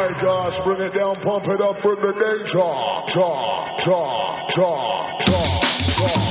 my gosh, bring it down, pump it up, bring the danger. Cha, cha, cha, cha, cha.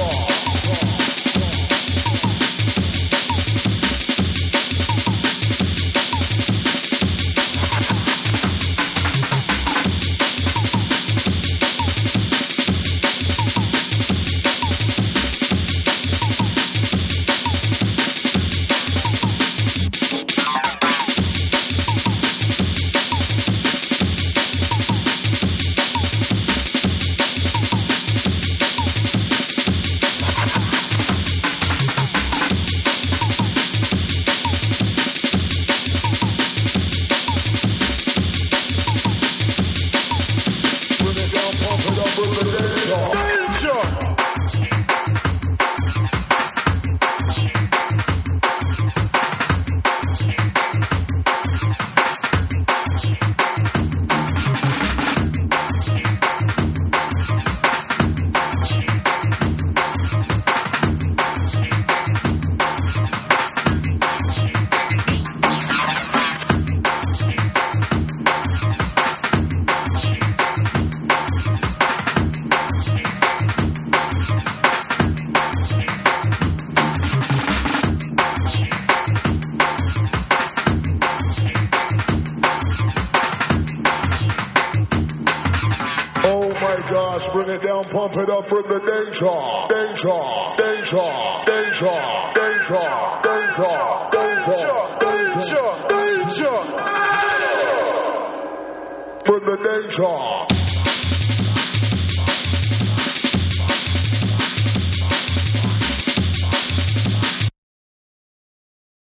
Bring it down, pump it up, bring the danger, danger, danger, danger, danger, danger, danger, danger, danger. Bring the danger.